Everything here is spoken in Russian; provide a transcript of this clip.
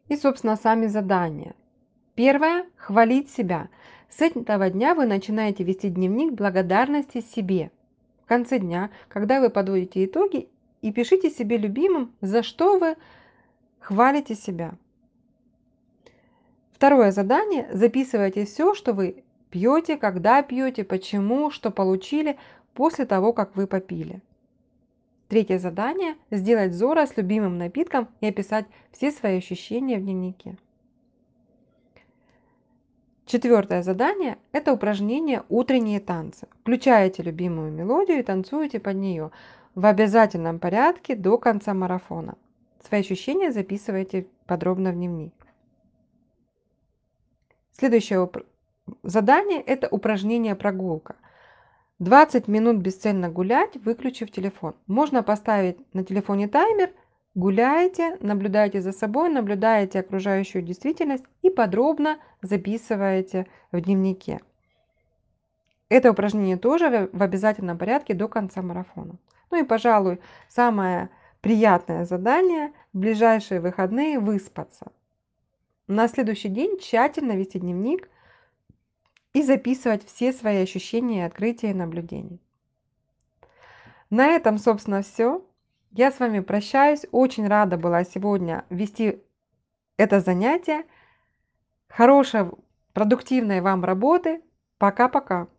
И, собственно, сами задания. Первое – хвалить себя. С этого дня вы начинаете вести дневник благодарности себе. В конце дня, когда вы подводите итоги, и пишите себе любимым, за что вы хвалите себя. Второе задание – записывайте все, что вы пьете, когда пьете, почему, что получили после того, как вы попили. Третье задание – сделать Зора с любимым напитком и описать все свои ощущения в дневнике. Четвертое задание – это упражнение «Утренние танцы». Включаете любимую мелодию и танцуете под нее в обязательном порядке до конца марафона. Свои ощущения записывайте подробно в дневник. Следующее задание – это упражнение «Прогулка». 20 минут бесцельно гулять, выключив телефон. Можно поставить на телефоне таймер, гуляете, наблюдаете за собой, наблюдаете окружающую действительность и подробно записываете в дневнике. Это упражнение тоже в обязательном порядке до конца марафона. Ну и, пожалуй, самое приятное задание в ближайшие выходные – выспаться. На следующий день тщательно вести дневник и записывать все свои ощущения, открытия и наблюдения. На этом, собственно, все. Я с вами прощаюсь. Очень рада была сегодня вести это занятие. Хорошей, продуктивной вам работы. Пока-пока.